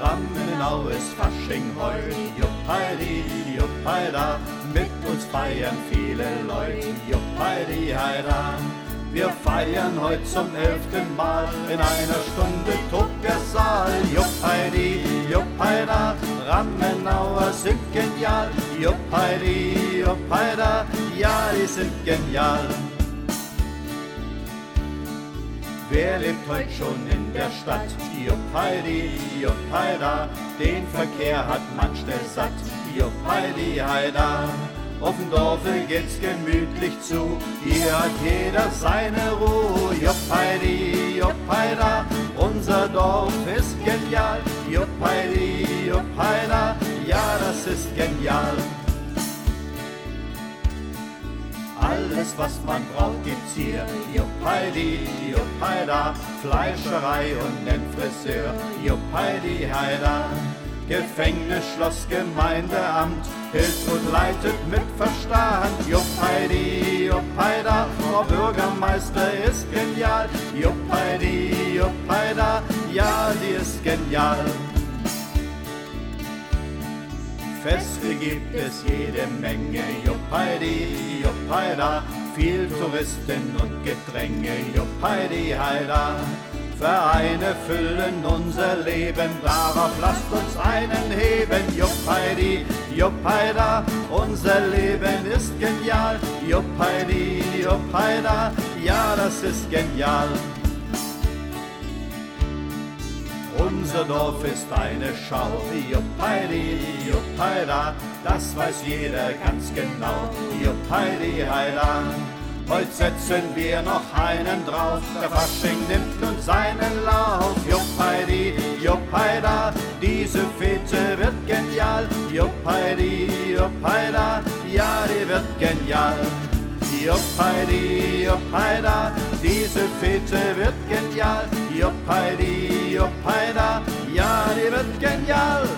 Rammenau ist Fasching heut, juppheidi, juppheida, mit uns feiern viele Leute, juppheidi, heida. Wir feiern heut zum 11. Mal, in einer Stunde tobt der Saal, juppheidi, juppheida, Rammenauer sind genial, juppheidi, juppheida, ja, die sind genial. Wer lebt heut schon in der Stadt? Juppheidi, juppheida, den Verkehr hat man schnell satt. Juppheidi, heida, auf dem Dorfe geht's gemütlich zu. Hier hat jeder seine Ruhe. Juppheidi, juppheida, unser Dorf ist genial. Juppheidi, juppheida, ja, das ist genial. Alles, was man braucht, gibt's hier. Juppheidi, juppheida, Fleischerei und nen Friseur. Juppheidi, heida, Gefängnis, Schloss, Gemeindeamt, hilft und leitet mit Verstand. Juppheidi, juppheida, Frau Bürgermeister ist genial. Juppheidi, juppheida, ja, die ist genial. Feste gibt es jede Menge, juppheidi, juppheida, viel Touristen und Gedränge, juppheidi, heida. Vereine füllen unser Leben, darauf lasst uns einen heben, juppheidi, juppheida, unser Leben ist genial, juppheidi, juppheida, ja, das ist genial. Unser Dorf ist eine Schau, juppheidi, juppheida, das weiß jeder ganz genau, juppheidi, heida. Heute setzen wir noch einen drauf, der Fasching nimmt nun seinen Lauf, juppheidi, juppheida, diese Fete wird genial, juppheidi, juppheida, ja, die wird genial. Juppheidi, juppheida, diese Fete wird genial, juppheidi, juppheida, ja, die wird genial.